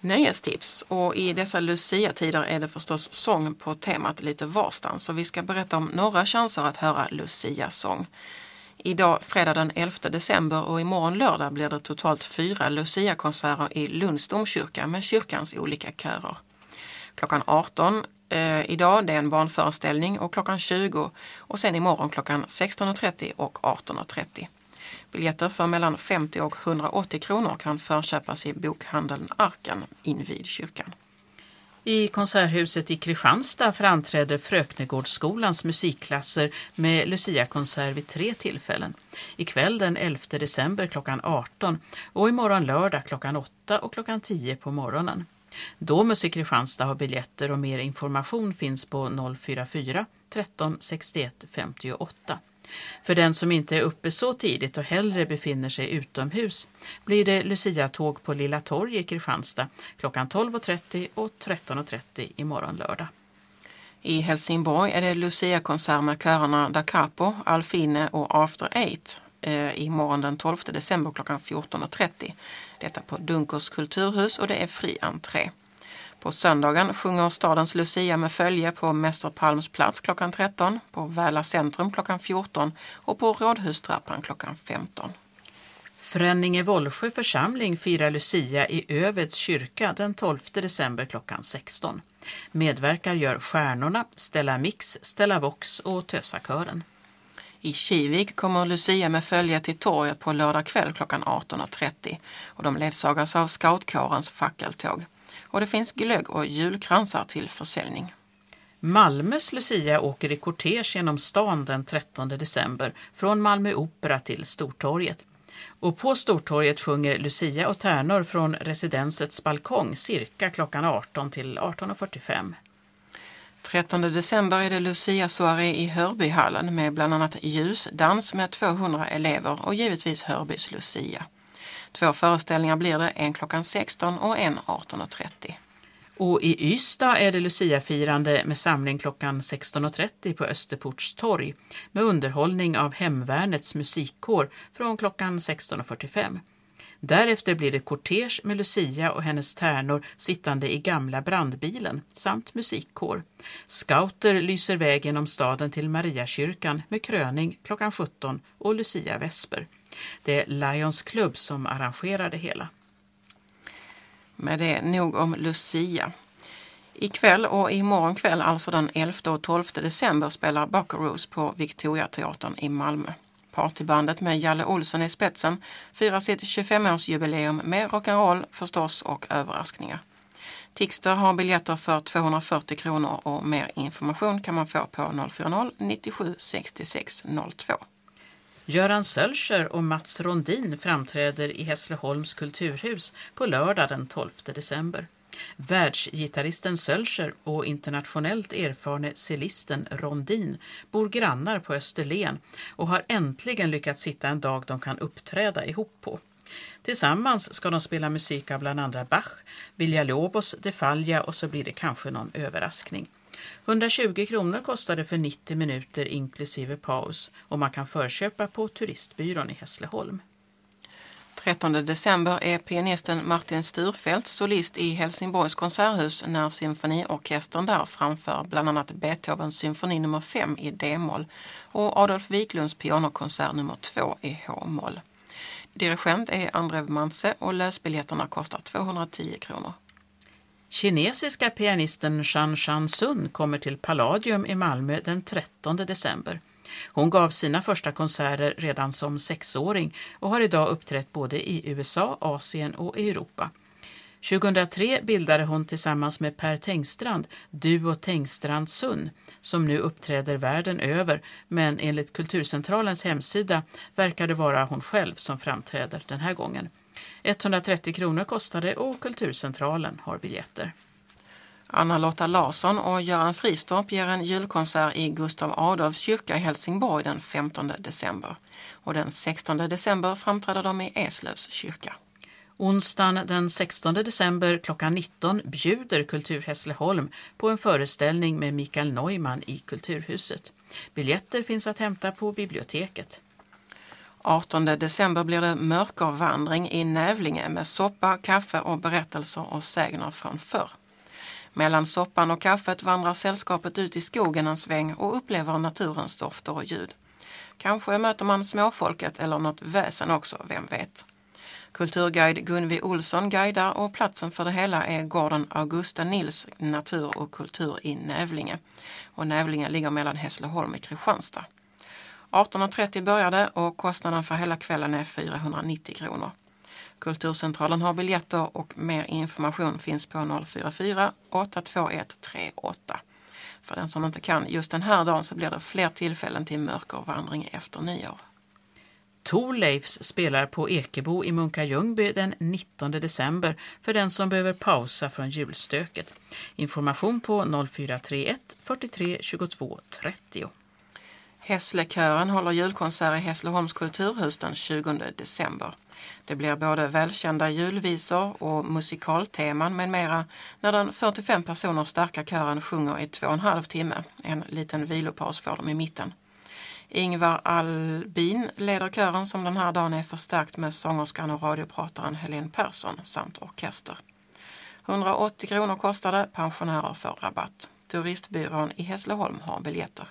Nöjestips, och i dessa Lucia-tider är det förstås sång på temat lite varstans, så vi ska berätta om några chanser att höra Lucia-sång. Idag fredag den 11 december och imorgon lördag blir det totalt 4 Lucia-konserter i Lunds domkyrka med kyrkans olika körer. Klockan 18 idag, det är en barnföreställning, och klockan 20 och sen imorgon klockan 16.30 och 18.30. Biljetter för mellan 50 och 180 kronor kan förköpas i bokhandeln Arken invid kyrkan. I Konserthuset i Kristianstad framträder Fröknegårdsskolans musikklasser med Lucia-konsert vid 3 tillfällen. Ikväll den 11 december klockan 18 och imorgon lördag klockan 8 och klockan 10 på morgonen. Domus i Kristianstad har biljetter och mer information finns på 044 13 61 58. För den som inte är uppe så tidigt och hellre befinner sig utomhus blir det Lucia-tåg på Lilla Torg i Kristianstad klockan 12.30 och 13.30 imorgon lördag. I Helsingborg är det Lucia-konsert med körerna Da Capo, Alfine och After Eight imorgon den 12 december klockan 14.30. Detta på Dunkers kulturhus och det är fri entré. På söndagen sjunger stadens Lucia med följe på Mäster Palms plats klockan 13, på Väla centrum klockan 14 och på Rådhustrappan klockan 15. Fränninge-Vollsjö församling firar Lucia i Öveds kyrka den 12 december klockan 16. Medverkar gör Stjärnorna, Stella Mix, Stella Vox och Tösakören. I Kivik kommer Lucia med följe till torget på lördag kväll klockan 18.30 och de ledsagas av scoutkårens fackeltåg. Och det finns glögg och julkransar till försäljning. Malmös Lucia åker i kortege genom stan den 13 december från Malmö Opera till Stortorget. Och på Stortorget sjunger Lucia och tärnor från residensets balkong cirka klockan 18 till 18.45. 13 december är det Lucia-soiré i Hörbyhallen med bland annat ljusdans med 200 elever och givetvis Hörbys Lucia. 2 föreställningar blir det, en klockan 16 och en 18.30. Och i Ystad är det Lucia-firande med samling klockan 16.30 på Österports torg med underhållning av Hemvärnets musikkår från klockan 16.45. Därefter blir det kortege med Lucia och hennes tärnor sittande i gamla brandbilen samt musikkår. Scouter lyser väg genom staden till Mariakyrkan med kröning klockan 17 och Lucia-vesper. Det är Lions Club som arrangerar det hela. Med det nog om Lucia. Ikväll och imorgon kväll, alltså den 11 och 12 december, spelar Buckaroos på Victoriateatern i Malmö. Partybandet med Jalle Olsson i spetsen firar sitt 25-årsjubileum med rock'n'roll förstås och överraskningar. Tixter har biljetter för 240 kronor och mer information kan man få på 040 97 66 02. Göran Sölscher och Mats Rondin framträder i Hässleholms kulturhus på lördag den 12 december. Världsgitarristen Sölscher och internationellt erfarne cellisten Rondin bor grannar på Österlen och har äntligen lyckats hitta en dag de kan uppträda ihop på. Tillsammans ska de spela musik av bland andra Bach, Villalobos, De Falla och så blir det kanske någon överraskning. 120 kronor kostar det för 90 minuter inklusive paus och man kan förköpa på turistbyrån i Hässleholm. 13 december är pianisten Martin Sturfeldt solist i Helsingborgs konserthus när symfoniorkestern där framför bland annat Beethovens symfoni nummer 5 i D-moll och Adolf Wiklunds pianokonsert nummer 2 i H-moll. Dirigent är André Manse och lösbiljetterna kostar 210 kronor. Kinesiska pianisten Shan Sun kommer till Palladium i Malmö den 13 december. Hon gav sina första konserter redan som 6-åring och har idag uppträtt både i USA, Asien och Europa. 2003 bildade hon tillsammans med Per Tengstrand duo Tengstrand Sun som nu uppträder världen över, men enligt Kulturcentralens hemsida verkar det vara hon själv som framträder den här gången. 130 kronor kostade och Kulturcentralen har biljetter. Anna-Lotta Larsson och Göran Fristorp ger en julkonsert i Gustav Adolfs kyrka i Helsingborg den 15 december. Och den 16 december framträder de i Eslövs kyrka. Onsdagen den 16 december klockan 19 bjuder Kultur Hässleholm på en föreställning med Mikael Neumann i Kulturhuset. Biljetter finns att hämta på biblioteket. 18 december blir det mörkervandring i Nävlinge med soppa, kaffe och berättelser och sägner från förr. Mellan soppan och kaffet vandrar sällskapet ut i skogen en sväng och upplever naturens dofter och ljud. Kanske möter man småfolket eller något väsen också, vem vet. Kulturguide Gunvi Olsson guidar och platsen för det hela är gården Augusta Nils natur och kultur i Nävlinge. Och Nävlinge ligger mellan Hässleholm och Kristianstad. 18.30 började och kostnaden för hela kvällen är 490 kronor. Kulturcentralen har biljetter och mer information finns på 044 821 38. För den som inte kan just den här dagen så blir det fler tillfällen till mörkervandring efter nyår. Thorleifs spelar på Ekebo i Munka-Ljungby den 19 december för den som behöver pausa från julstöket. Information på 0431 43 22 30. Hässlekören håller julkonsert i Hässleholms kulturhus den 20 december. Det blir både välkända julvisor och musikalteman med mera när den 45 personer starka kören sjunger i 2,5 timme. En liten vilopaus får de i mitten. Ingvar Albin leder kören som den här dagen är förstärkt med sångerskan och radioprataren Helene Persson samt orkester. 180 kronor kostade, pensionärer får rabatt. Turistbyrån i Hässleholm har biljetter.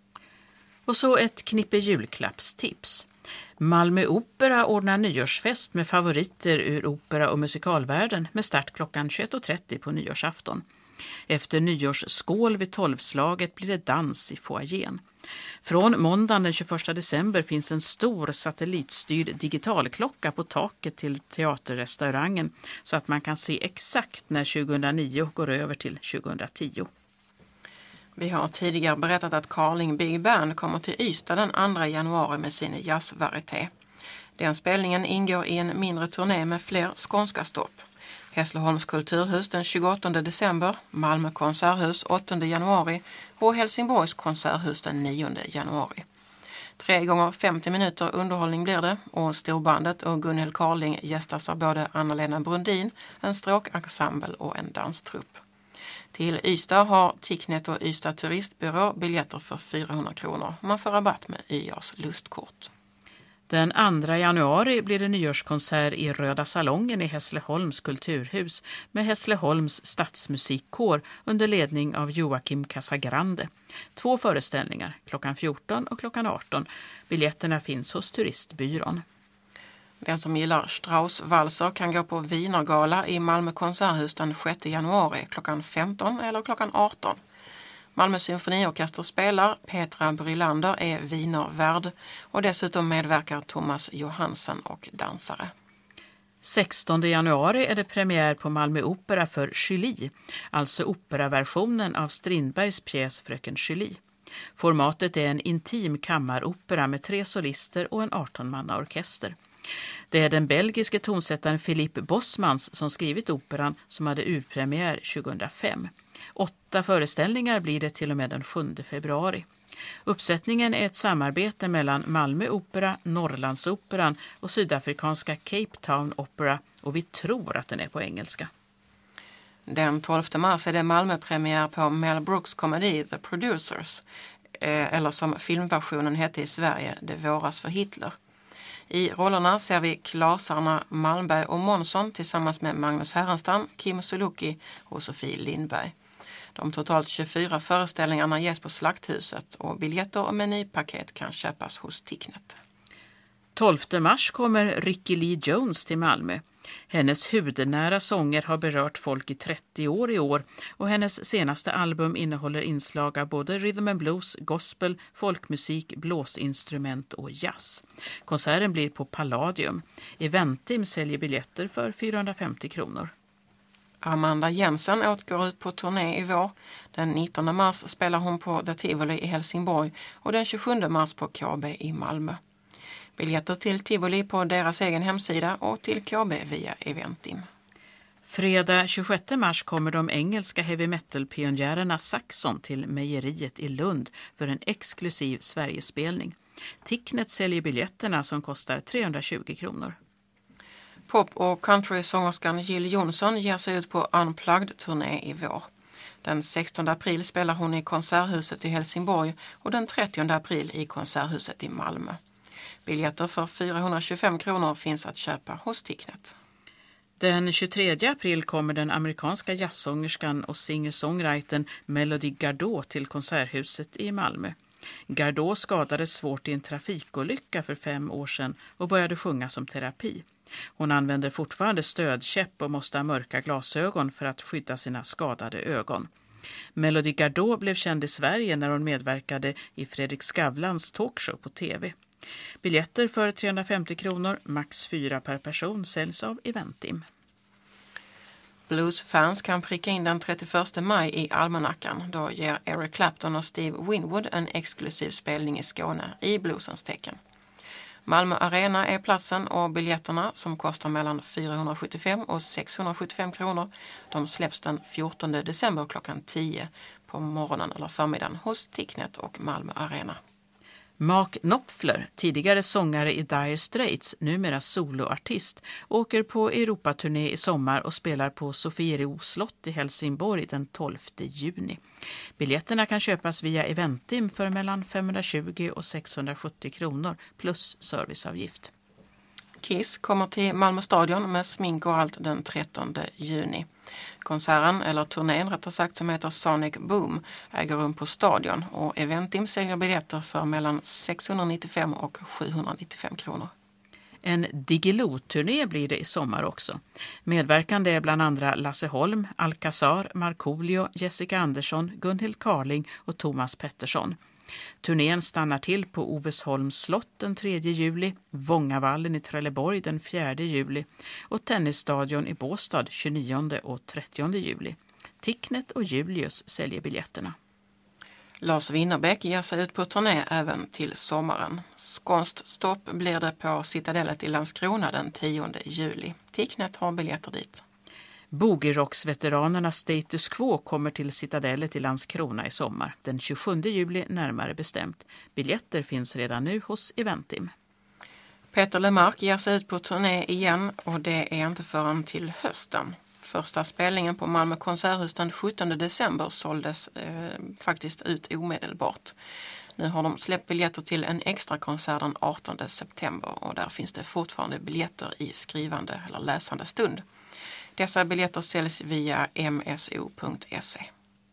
Och så ett knippe julklappstips. Malmö Opera ordnar nyårsfest med favoriter ur opera- och musikalvärlden med start klockan 21.30 på nyårsafton. Efter nyårsskål vid 12-slaget blir det dans i foajén. Från måndagen den 21 december finns en stor satellitstyrd digitalklocka på taket till teaterrestaurangen så att man kan se exakt när 2009 går över till 2010. Vi har tidigare berättat att Carling Big Band kommer till Ystad den 2 januari med sin jazzvarieté. Den spelningen ingår i en mindre turné med fler skånska stopp. Hässleholms kulturhus den 28 december, Malmö konserthus 8 januari och Helsingborgs konserthus den 9 januari. 3 gånger 50 minuter underhållning blir det och storbandet och Gunhild Carling gästas av både Anna-Lena Brundin, en stråkensemble och en danstrupp. Till Ystad har Ticknet och Ystad turistbyrå biljetter för 400 kronor. Man får rabatt med YAs lustkort. Den 2 januari blir det nyårskonsert i Röda salongen i Hässleholms kulturhus med Hässleholms stadsmusikkår under ledning av Joakim Casagrande. 2 föreställningar, klockan 14 och klockan 18. Biljetterna finns hos turistbyrån. Den som gillar Strauss-valser kan gå på Wienergala i Malmö konserthus den 6 januari klockan 15 eller klockan 18. Malmö symfoniorkester spelar, Petra Brylander är wienervärd och dessutom medverkar Thomas Johansson och dansare. 16 januari är det premiär på Malmö Opera för Julie, alltså operaversionen av Strindbergs pjäs Fröken Julie. Formatet är en intim kammaropera med 3 solister och en 18-mannaorkester. Det är den belgiske tonsättaren Philippe Bosmans som skrivit operan som hade urpremiär 2005. 8 föreställningar blir det till och med den 7 februari. Uppsättningen är ett samarbete mellan Malmö Opera, Norrlandsoperan och sydafrikanska Cape Town Opera och vi tror att den är på engelska. Den 12 mars är det Malmö-premiär på Mel Brooks komedi The Producers, eller som filmversionen hette i Sverige, Det våras för Hitler. I rollerna ser vi klasarna Malmberg och Månsson tillsammans med Magnus Härenstam, Kim Sulocki och Sofie Lindberg. De totalt 24 föreställningarna ges på Slakthuset och biljetter och menypaket kan köpas hos Ticknet. 12 mars kommer Ricky Lee Jones till Malmö. Hennes hudnära sånger har berört folk i 30 år i år och hennes senaste album innehåller inslag av både rhythm and blues, gospel, folkmusik, blåsinstrument och jazz. Konserten blir på Palladium. Eventim säljer biljetter för 450 kronor. Amanda Jensen återgår ut på turné i vår. Den 19 mars spelar hon på The Tivoli i Helsingborg och den 27 mars på KB i Malmö. Biljetter till Tivoli på deras egen hemsida och till KB via Eventim. Fredag 26 mars kommer de engelska heavy metal-pionjärerna Saxon till Mejeriet i Lund för en exklusiv Sverigespelning. Ticknet säljer biljetterna som kostar 320 kronor. Pop- och country-sångerskan Jill Johnson ger sig ut på Unplugged-turné i vår. Den 16 april spelar hon i Konserthuset i Helsingborg och den 30 april i Konserthuset i Malmö. Biljetter för 425 kronor finns att köpa hos Ticknet. Den 23 april kommer den amerikanska jazzsångerskan och singer-songwritern Melody Gardot till Konserthuset i Malmö. Gardot skadades svårt i en trafikolycka för 5 år sedan och började sjunga som terapi. Hon använder fortfarande stödkäpp och måste ha mörka glasögon för att skydda sina skadade ögon. Melody Gardot blev känd i Sverige när hon medverkade i Fredrik Skavlans talkshow på tv. Biljetter för 350 kronor, max 4 per person, säljs av Eventim. Bluesfans kan pricka in den 31 maj i almanackan. Då ger Eric Clapton och Steve Winwood en exklusiv spelning i Skåne i bluesens tecken. Malmö Arena är platsen och biljetterna, som kostar mellan 475 och 675 kronor, de släpps den 14 december klockan 10 på morgonen eller förmiddagen hos Ticknet och Malmö Arena. Mark Knopfler, tidigare sångare i Dire Straits, numera soloartist, åker på Europaturné i sommar och spelar på Sofiero slott i Helsingborg den 12 juni. Biljetterna kan köpas via Eventim för mellan 520 och 670 kronor plus serviceavgift. Kiss kommer till Malmö stadion med smink och allt den 13 juni. Konserten, eller turnén rättare sagt, som heter Sonic Boom, äger rum på stadion och Eventim säljer biljetter för mellan 695 och 795 kronor. En Diggiloo-turné blir det i sommar också. Medverkande är bland andra Lasse Holm, Alcazar, Markoolio, Jessica Andersson, Gunhild Carling och Thomas Pettersson. Turnén stannar till på Ovesholms slott den 3 juli, Vångavallen i Trelleborg den 4 juli och Tennisstadion i Båstad 29 och 30 juli. Ticknet och Julius säljer biljetterna. Lars Winnerbäck ger sig ut på turné även till sommaren. Skånskt stopp blir det på Citadellet i Landskrona den 10 juli. Ticknet har biljetter dit. Boogie-rocks-veteranerna Status Quo kommer till Citadellet i Landskrona i sommar, den 27 juli närmare bestämt. Biljetter finns redan nu hos Eventim. Peter Lemark ger sig ut på turné igen och det är inte förrän till hösten. Första spelningen på Malmö konserthus den 17 december såldes faktiskt ut omedelbart. Nu har de släppt biljetter till en extra konsert den 18 september och där finns det fortfarande biljetter i skrivande eller läsande stund. Dessa biljetter säljs via mso.se.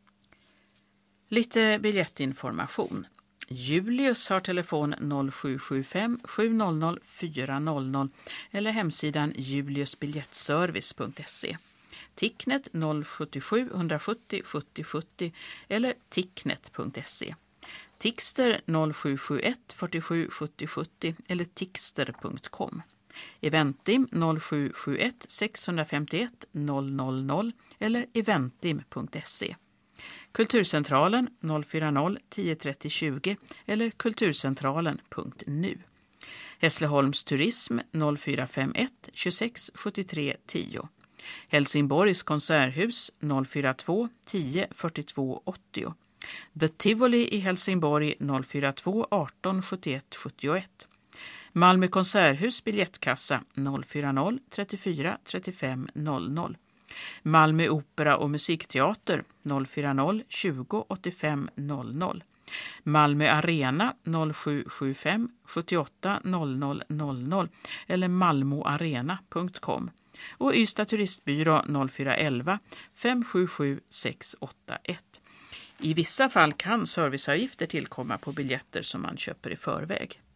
Lite biljettinformation. Julius har telefon 0775 700 400 eller hemsidan juliusbiljettservice.se. Ticknet 077 170 70 70 eller ticknet.se. Tixter 0771 47 70 70 eller tixter.com. Eventim 0771 651 000 eller eventim.se. Kulturcentralen 040 1030 20 eller kulturcentralen.nu. Hässleholms turism 0451 26 73 10. Helsingborgs konserthus 042 10 42 80. The Tivoli i Helsingborg 042 18 71 71. Malmö konserthus biljettkassa 040 34 35 00. Malmö opera och musikteater 040 20 85 00. Malmö arena 0775 78 00 00 eller malmoarena.com. Och Ystad turistbyrå 0411 577 681. I vissa fall kan serviceavgifter tillkomma på biljetter som man köper i förväg.